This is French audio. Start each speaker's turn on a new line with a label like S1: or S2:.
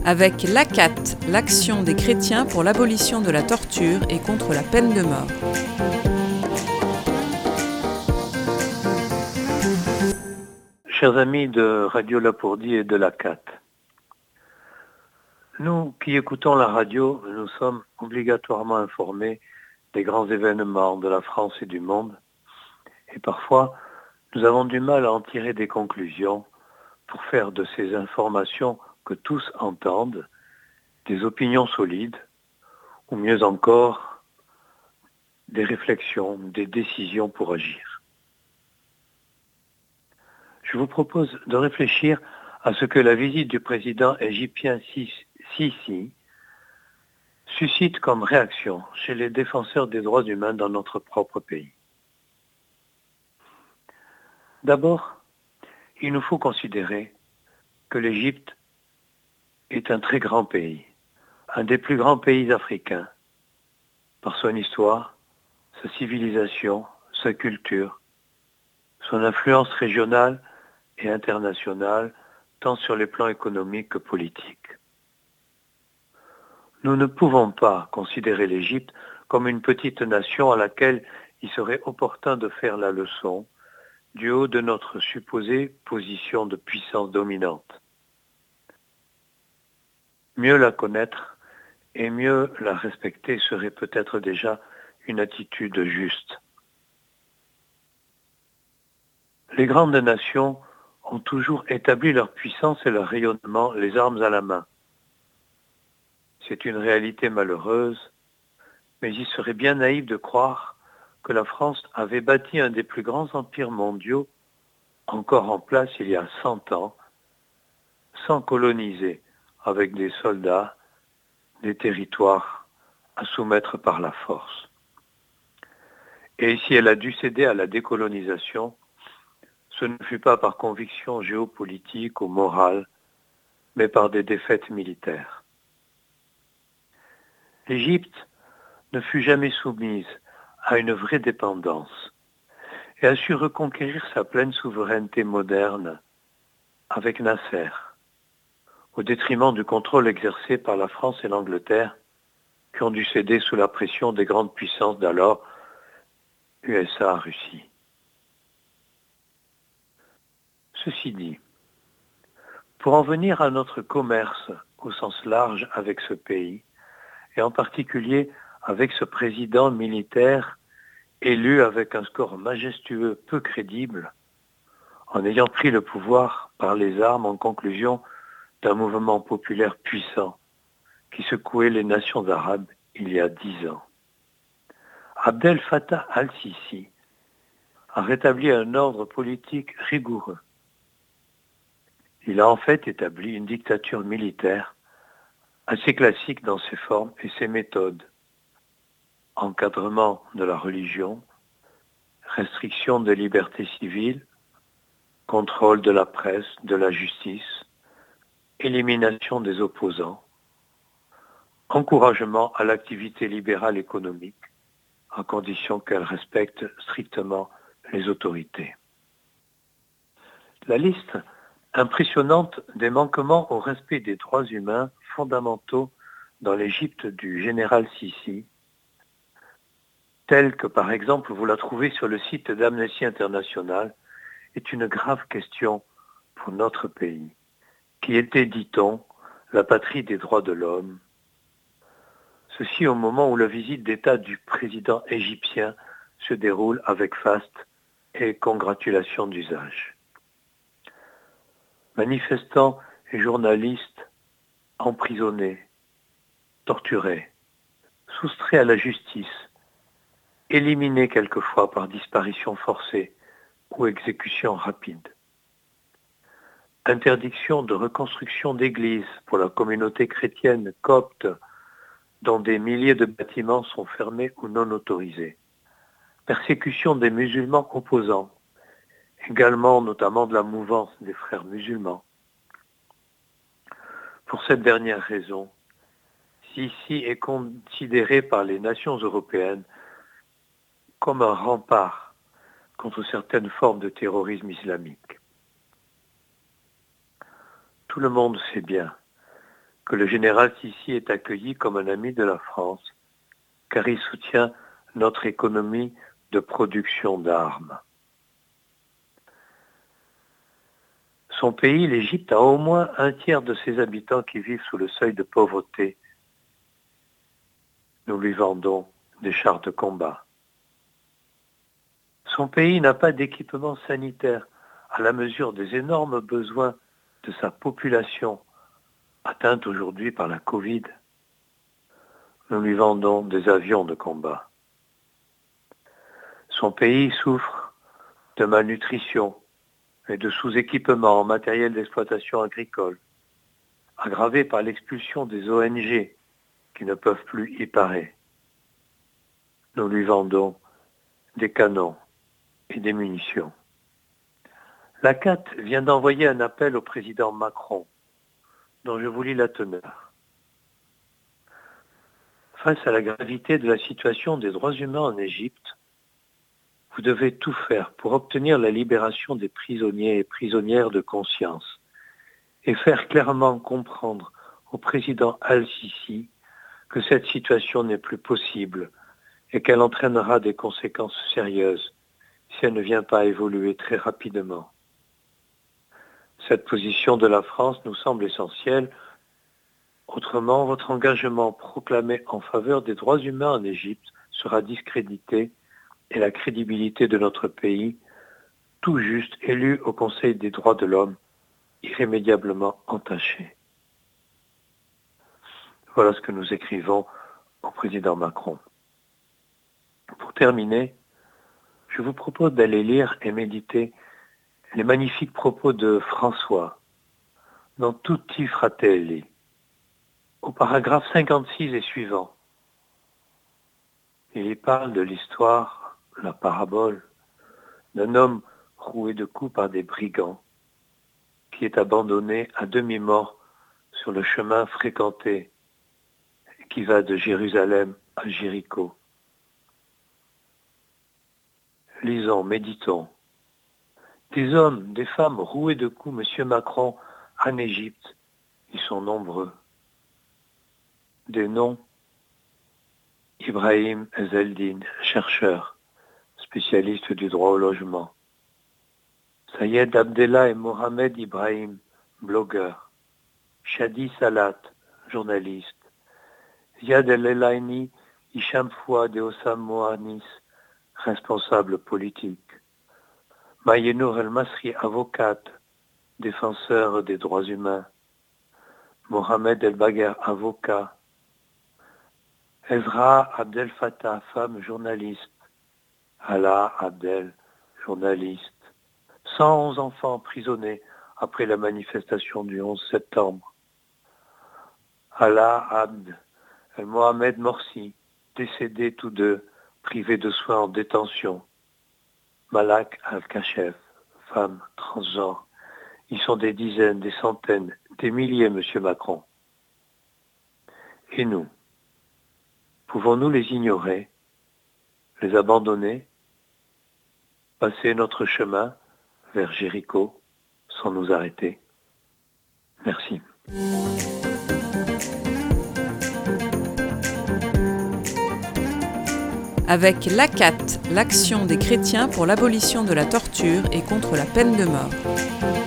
S1: avec l'ACAT, l'Action des chrétiens pour l'abolition de la torture et contre la peine de mort.
S2: Chers amis de Radio Lapourdie et de l'ACAT, nous qui écoutons la radio, nous sommes obligatoirement informés des grands événements de la France et du monde, et parfois nous avons du mal à en tirer des conclusions pour faire de ces informations que tous entendent des opinions solides, ou mieux encore, des réflexions, des décisions pour agir. Je vous propose de réfléchir à ce que la visite du président égyptien Sisi suscite comme réaction chez les défenseurs des droits humains dans notre propre pays. D'abord, il nous faut considérer que l'Égypte est un très grand pays, un des plus grands pays africains, par son histoire, sa civilisation, sa culture, son influence régionale et internationale, tant sur les plans économiques que politiques. Nous ne pouvons pas considérer l'Égypte comme une petite nation à laquelle il serait opportun de faire la leçon du haut de notre supposée position de puissance dominante. Mieux la connaître et mieux la respecter serait peut-être déjà une attitude juste. Les grandes nations ont toujours établi leur puissance et leur rayonnement les armes à la main. C'est une réalité malheureuse, mais il serait bien naïf de croire que la France avait bâti un des plus grands empires mondiaux encore en place il y a 100 ans, sans coloniser avec des soldats des territoires à soumettre par la force. Et si elle a dû céder à la décolonisation, ce ne fut pas par conviction géopolitique ou morale, mais par des défaites militaires. L'Égypte ne fut jamais soumise à une vraie dépendance et a su reconquérir sa pleine souveraineté moderne avec Nasser, au détriment du contrôle exercé par la France et l'Angleterre, qui ont dû céder sous la pression des grandes puissances d'alors, USA, Russie. Ceci dit, pour en venir à notre commerce au sens large avec ce pays, et en particulier avec ce président militaire élu avec un score majestueux peu crédible, en ayant pris le pouvoir par les armes en conclusion d'un mouvement populaire puissant qui secouait les nations arabes il y a 10 ans. Abdel Fattah al-Sisi a rétabli un ordre politique rigoureux. Il a en fait établi une dictature militaire assez classique dans ses formes et ses méthodes. Encadrement de la religion, restriction des libertés civiles, contrôle de la presse, de la justice, élimination des opposants, encouragement à l'activité libérale économique, à condition qu'elle respecte strictement les autorités. La liste impressionnante des manquements au respect des droits humains fondamentaux dans l'Égypte du général Sisi, telle que par exemple vous la trouvez sur le site d'Amnesty International, est une grave question pour notre pays, qui était, dit-on, la patrie des droits de l'homme. Ceci au moment où la visite d'État du président égyptien se déroule avec faste et congratulations d'usage. Manifestants et journalistes emprisonnés, torturés, soustraits à la justice, éliminés quelquefois par disparition forcée ou exécution rapide. Interdiction de reconstruction d'églises pour la communauté chrétienne copte, dont des milliers de bâtiments sont fermés ou non autorisés. Persécution des musulmans opposants, également notamment de la mouvance des frères musulmans. Pour cette dernière raison, Sisi est considéré par les nations européennes comme un rempart contre certaines formes de terrorisme islamique. Tout le monde sait bien que le général Sissi est accueilli comme un ami de la France, car il soutient notre économie de production d'armes. Son pays, l'Égypte, a au moins un tiers de ses habitants qui vivent sous le seuil de pauvreté. Nous lui vendons des chars de combat. Son pays n'a pas d'équipement sanitaire à la mesure des énormes besoins de sa population atteinte aujourd'hui par la Covid. Nous lui vendons des avions de combat. Son pays souffre de malnutrition et de sous-équipement en matériel d'exploitation agricole, aggravé par l'expulsion des ONG qui ne peuvent plus y parer. Nous lui vendons des canons et des munitions. La CAT vient d'envoyer un appel au président Macron, dont je vous lis la teneur. Face à la gravité de la situation des droits humains en Égypte, vous devez tout faire pour obtenir la libération des prisonniers et prisonnières de conscience et faire clairement comprendre au président Al-Sisi que cette situation n'est plus possible et qu'elle entraînera des conséquences sérieuses si elle ne vient pas évoluer très rapidement. Cette position de la France nous semble essentielle. Autrement, votre engagement proclamé en faveur des droits humains en Égypte sera discrédité et la crédibilité de notre pays, tout juste élu au Conseil des droits de l'homme, irrémédiablement entachée. Voilà ce que nous écrivons au président Macron. Pour terminer, je vous propose d'aller lire et méditer les magnifiques propos de François dans Tutti Fratelli, au paragraphe 56 et suivant. Il y parle de l'histoire, la parabole, d'un homme roué de coups par des brigands qui est abandonné à demi-mort sur le chemin fréquenté qui va de Jérusalem à Jéricho. Lisons, méditons. Des hommes, des femmes roués de coups, Monsieur Macron, en Égypte, ils sont nombreux. Des noms, Ibrahim Ezeldin, chercheur, spécialiste du droit au logement. Sayed Abdellah et Mohamed Ibrahim, blogueur. Shadi Salat, journaliste. Ziad El-Elaini, Hicham Fouad et Ossam Mohanis, responsable politique. Mayenour El-Masri, avocate, défenseur des droits humains. Mohamed El-Bagher, avocat. Ezra Abdel Fattah, femme journaliste. Alaa Abdel, journaliste. 111 enfants emprisonnés après la manifestation du 11 septembre. Alaa Abd El-Mohamed Morsi, décédés tous deux, privés de soins en détention. Malak Al-Kachef, femme transgenre. Ils sont des dizaines, des centaines, des milliers, Monsieur Macron. Et nous, pouvons-nous les ignorer, les abandonner, passer notre chemin vers Jéricho sans nous arrêter? Merci.
S1: Avec l'ACAT, l'Action des chrétiens pour l'abolition de la torture et contre la peine de mort.